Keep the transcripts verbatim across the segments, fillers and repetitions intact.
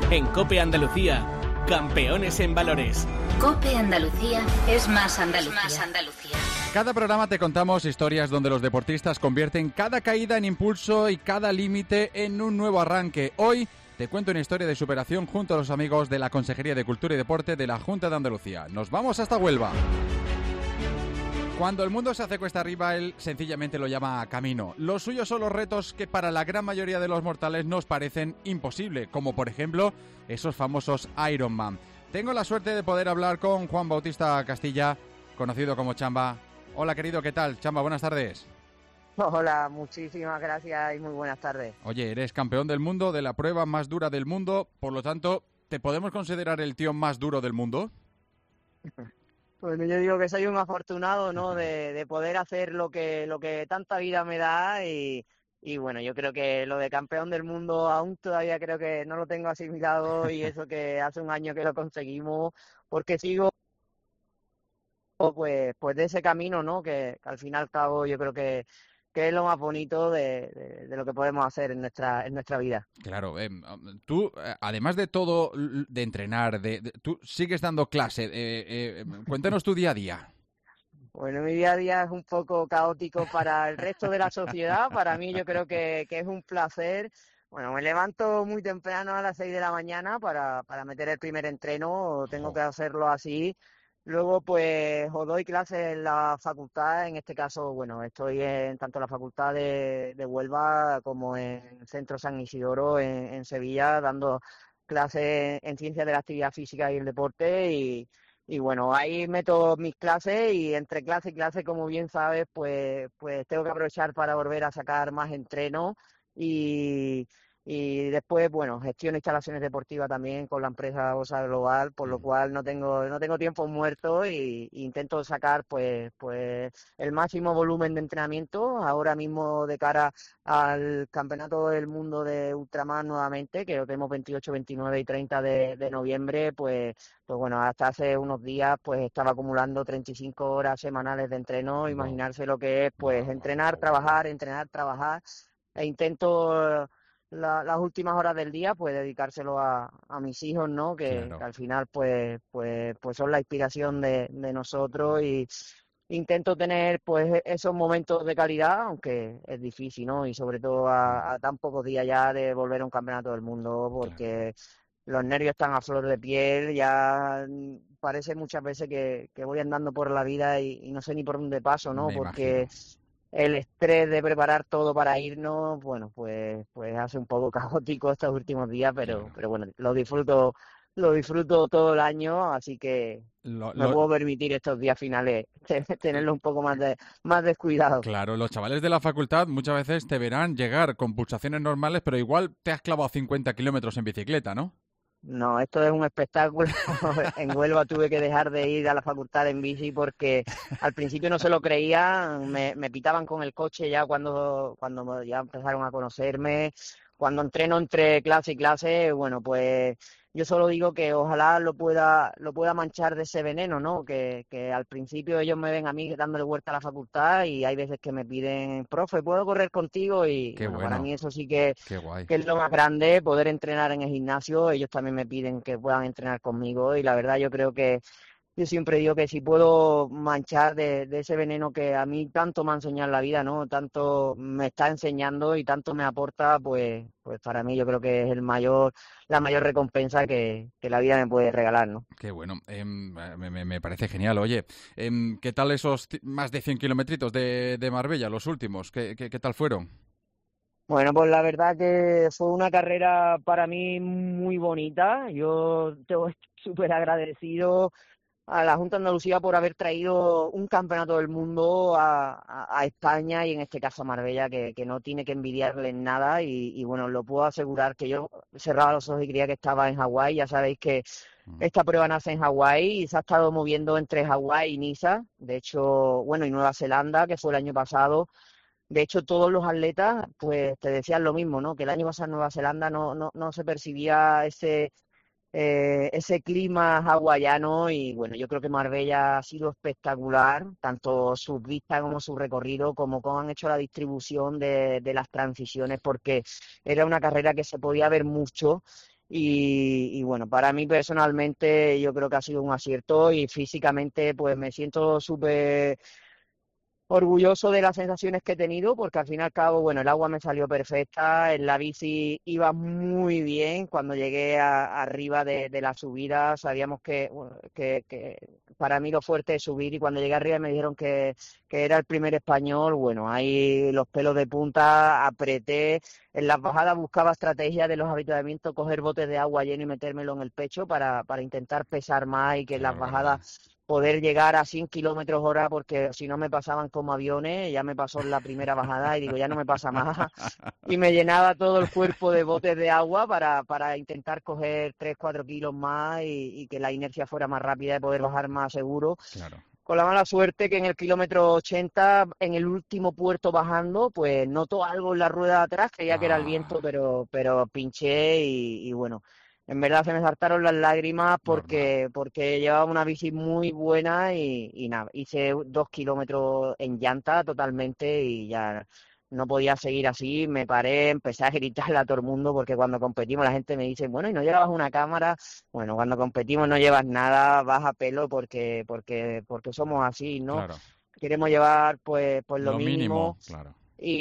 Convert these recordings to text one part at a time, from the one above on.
En COPE Andalucía, campeones en valores. COPE Andalucía es más Andalucía. Más Andalucía. Cada programa te contamos historias donde los deportistas convierten cada caída en impulso y cada límite en un nuevo arranque. Hoy te cuento una historia de superación junto a los amigos de la Consejería de Cultura y Deporte de la Junta de Andalucía. Nos vamos hasta Huelva. Cuando el mundo se hace cuesta arriba, él sencillamente lo llama camino. Los suyos son los retos que para la gran mayoría de los mortales nos parecen imposibles, como por ejemplo esos famosos Ironman. Tengo la suerte de poder hablar con Juan Bautista Castilla, conocido como Chamba. Hola querido, ¿qué tal? Chamba, buenas tardes. Hola, muchísimas gracias y muy buenas tardes. Oye, eres campeón del mundo de la prueba más dura del mundo, por lo tanto, ¿te podemos considerar el tío más duro del mundo? Bueno, yo digo que soy un afortunado, ¿no? De, de poder hacer lo que lo que tanta vida me da y, y bueno, yo creo que lo de campeón del mundo aún todavía creo que no lo tengo asimilado y eso que hace un año que lo conseguimos, porque sigo pues pues de ese camino, ¿no? Que, que al fin y al cabo yo creo que que es lo más bonito de, de, de lo que podemos hacer en nuestra en nuestra vida. Claro, eh, tú, además de todo, de entrenar, de, de tú sigues dando clase. Eh, eh, cuéntanos tu día a día. Bueno, mi día a día es un poco caótico para el resto de la sociedad. Para mí yo creo que, que es un placer. Bueno, me levanto muy temprano a las seis de la mañana para, para meter el primer entreno. Tengo que hacerlo así. Luego, pues, os doy clases en la facultad. En este caso, bueno, estoy en tanto en la facultad de, de Huelva como en el Centro San Isidoro en, en Sevilla, dando clases en ciencias de la actividad física y el deporte. Y, y bueno, ahí meto mis clases y entre clase y clase, como bien sabes, pues, pues tengo que aprovechar para volver a sacar más entreno y... Y después, bueno, gestiono instalaciones deportivas también con la empresa Osa Global, por lo cual no tengo no tengo tiempo muerto y, y intento sacar pues pues el máximo volumen de entrenamiento. Ahora mismo de cara al Campeonato del Mundo de Ultramar nuevamente, que lo tenemos veintiocho, veintinueve y treinta de, de noviembre, pues pues bueno, hasta hace unos días pues estaba acumulando treinta y cinco horas semanales de entreno. Wow. Imaginarse lo que es pues wow. entrenar, trabajar, entrenar, trabajar e intento... La, las últimas horas del día, pues dedicárselo a, a mis hijos, ¿no? Que, claro. que al final, pues, pues, pues son la inspiración de, de nosotros y intento tener, pues, esos momentos de calidad, aunque es difícil, ¿no? Y sobre todo a, a tan pocos días ya de volver a un campeonato del mundo, porque claro. Los nervios están a flor de piel, ya parece muchas veces que, que voy andando por la vida y, y no sé ni por dónde paso, ¿no? Me porque imagino. El estrés de preparar todo para irnos, bueno, pues pues hace un poco caótico estos últimos días, pero Claro. pero bueno, lo disfruto lo disfruto todo el año, así que Lo, me lo... puedo permitir estos días finales tenerlo un poco más de más descuidado. Claro, los chavales de la facultad muchas veces te verán llegar con pulsaciones normales, pero igual te has clavado cincuenta kilómetros en bicicleta, ¿no? No, esto es un espectáculo. En Huelva tuve que dejar de ir a la facultad en bici porque al principio no se lo creían, me, me pitaban con el coche ya cuando, cuando ya empezaron a conocerme. Cuando entreno entre clase y clase, bueno, pues yo solo digo que ojalá lo pueda lo pueda manchar de ese veneno, ¿no? Que, que al principio ellos me ven a mí dándole vuelta a la facultad y hay veces que me piden, profe, ¿puedo correr contigo? Y Qué bueno, bueno. para mí eso sí que, Qué guay. que es lo más grande, poder entrenar en el gimnasio. Ellos también me piden que puedan entrenar conmigo y la verdad yo creo que yo siempre digo que si puedo manchar de, de ese veneno que a mí tanto me ha enseñado la vida, ¿no? Tanto me está enseñando y tanto me aporta, pues pues para mí yo creo que es el mayor la mayor recompensa que, que la vida me puede regalar, ¿no? Qué bueno, eh, me, me, me parece genial. Oye, eh, ¿qué tal esos más de cien kilometritos de, de Marbella, los últimos? ¿Qué, qué, qué tal fueron? Bueno, pues la verdad que fue una carrera para mí muy bonita. Yo estoy súper agradecido a la Junta de Andalucía por haber traído un campeonato del mundo a, a, a España y en este caso a Marbella, que, que no tiene que envidiarle en nada y, y bueno, lo puedo asegurar que yo cerraba los ojos y creía que estaba en Hawái. Ya sabéis que esta prueba nace en Hawái y se ha estado moviendo entre Hawái y Niza, de hecho, bueno, y Nueva Zelanda, que fue el año pasado. De hecho, todos los atletas, pues te decían lo mismo, ¿no? Que el año pasado en Nueva Zelanda no, no, no se percibía ese eh, ese clima hawaiano y bueno, yo creo que Marbella ha sido espectacular, tanto sus vistas como su recorrido, como cómo han hecho la distribución de, de las transiciones, porque era una carrera que se podía ver mucho Y, y bueno, para mí personalmente yo creo que ha sido un acierto y físicamente pues me siento súper orgulloso de las sensaciones que he tenido, porque al fin y al cabo, bueno, el agua me salió perfecta, en la bici iba muy bien, cuando llegué a, arriba de, de la subida sabíamos que, bueno, que, que para mí lo fuerte es subir, y cuando llegué arriba me dijeron que, que era el primer español, bueno, ahí los pelos de punta, apreté, en las bajadas buscaba estrategias de los avituallamientos, coger botes de agua lleno y metérmelo en el pecho para, para intentar pesar más y que en las bajadas poder llegar a cien kilómetros hora, porque si no me pasaban como aviones. Ya me pasó en la primera bajada y digo, ya no me pasa más. Y me llenaba todo el cuerpo de botes de agua para, para intentar coger tres, cuatro kilos más y, y que la inercia fuera más rápida y poder bajar más seguro. Claro. Con la mala suerte que en el kilómetro ochenta, en el último puerto bajando, pues noto algo en la rueda de atrás, creía Ah. que era el viento, pero, pero pinché y, y bueno... En verdad se me saltaron las lágrimas porque porque llevaba una bici muy buena y, y nada, hice dos kilómetros en llanta totalmente y ya no podía seguir así, me paré, empecé a gritarle a todo el mundo porque cuando competimos la gente me dice, bueno, ¿y no llevas una cámara? Bueno, cuando competimos no llevas nada, vas a pelo porque porque porque somos así, ¿no? Claro. Queremos llevar pues pues lo, Lo mínimo. mínimo, claro.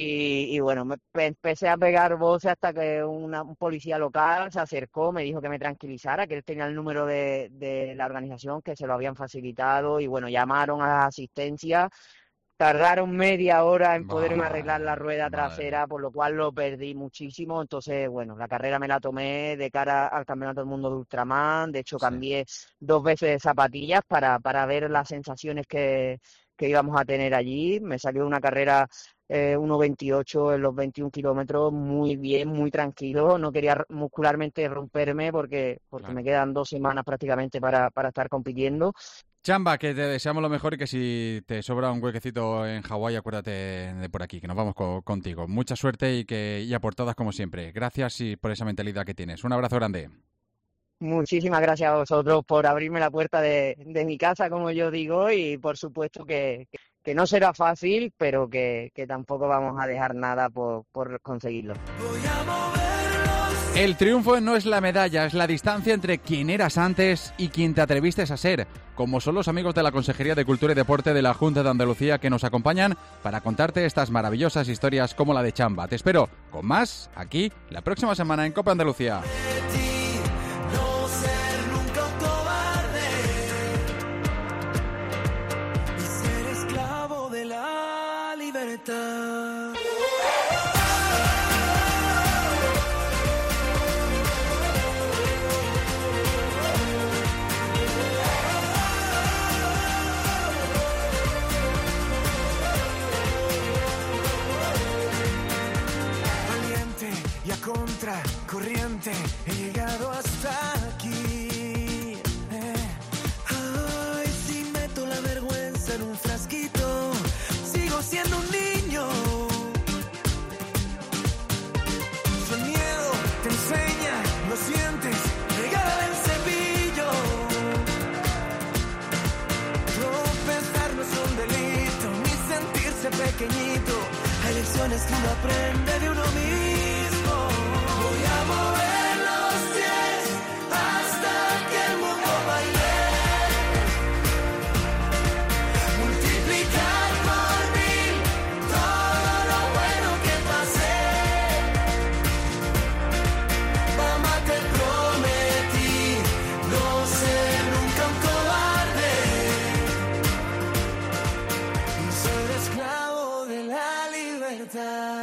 Y, y bueno, me pe- empecé a pegar voces hasta que una- un policía local se acercó, me dijo que me tranquilizara, que él tenía el número de, de la organización, que se lo habían facilitado, y bueno, llamaron a la asistencia, tardaron media hora en poderme Vale, arreglar la rueda vale. trasera, por lo cual lo perdí muchísimo. Entonces, bueno, la carrera me la tomé de cara al Campeonato del Mundo de Ultraman, de hecho Sí. cambié dos veces de zapatillas para, para ver las sensaciones que, que íbamos a tener allí. Me salió una carrera eh, uno veintiocho en los veintiún kilómetros, muy bien, muy tranquilo. No quería r- muscularmente romperme porque, porque Claro. me quedan dos semanas prácticamente para, para estar compitiendo. Chamba, que te deseamos lo mejor y que si te sobra un huequecito en Hawái, acuérdate de por aquí, que nos vamos co- contigo. Mucha suerte y que y a por todas como siempre. Gracias y por esa mentalidad que tienes. Un abrazo grande. Muchísimas gracias a vosotros por abrirme la puerta de, de mi casa, como yo digo, y por supuesto que, que, que no será fácil, pero que, que tampoco vamos a dejar nada por, por conseguirlo. El triunfo no es la medalla, es la distancia entre quien eras antes y quien te atreviste a ser, como son los amigos de la Consejería de Cultura y Deporte de la Junta de Andalucía que nos acompañan para contarte estas maravillosas historias como la de Chamba. Te espero con más aquí la próxima semana en Copa Andalucía. No ser nunca un cobarde y ser esclavo de la libertad. Valiente y a contra corriente he llegado hasta aquí. Eh. Ay, si meto la vergüenza en un frasquito, sigo siendo un niño. Si el miedo te enseña, lo sientes, regálale el cepillo. Tropezar no es un delito, ni sentirse pequeñito. Hay lecciones que uno aprende de uno mismo. Voy a mover los pies hasta que el mundo baile. Multiplicar por mil todo lo bueno que pasé. Mamá, te prometí no ser nunca un cobarde y ser esclavo de la libertad.